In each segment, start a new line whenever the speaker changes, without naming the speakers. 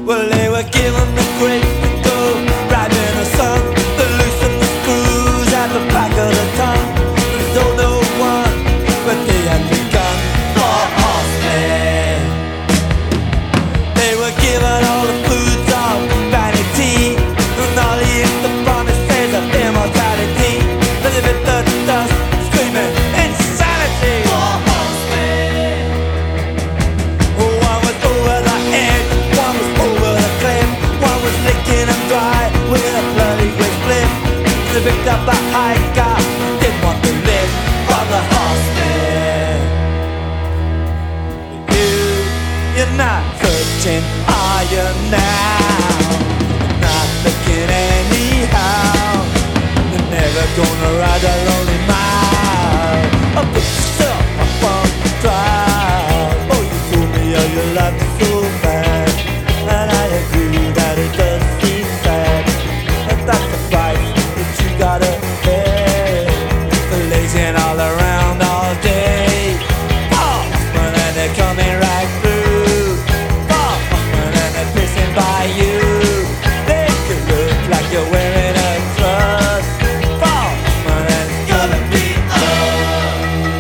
Well, they were given the great to go, right in the sun. They loosened the screws at the back of the tongue. They don't know one, but they had begun. Four horsemen. They were given all the foods of vanity, and all the promises of immortality. But they bit the dust, screaming insanity. Four horsemen. One was over the edge, one was over the cliff, one was licking them dry with a bloody great flip. They picked up a hiker, didn't want to live from the horsemen. You're not searching, are you now? Not looking anyhow. You're never gonna ride a lonely mile. Put yourself up on the trial. Oh, you fool me, oh, you love me so bad. And I agree that it does seem sad, but that's the price that you gotta pay for lazing all around all day. Oh, and they're coming right through. Oh, and they're pissing by you. They could look like you're wearing a dress. Oh, and it's gonna be up.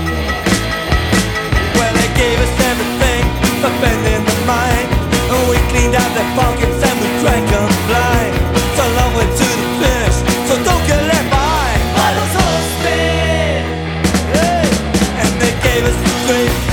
Well, they gave us everything for bending the mind, and we cleaned out their pockets and we drank them blind. It's a long way to the finish, so don't get left behind by those horsemen. Hey. And they gave us the great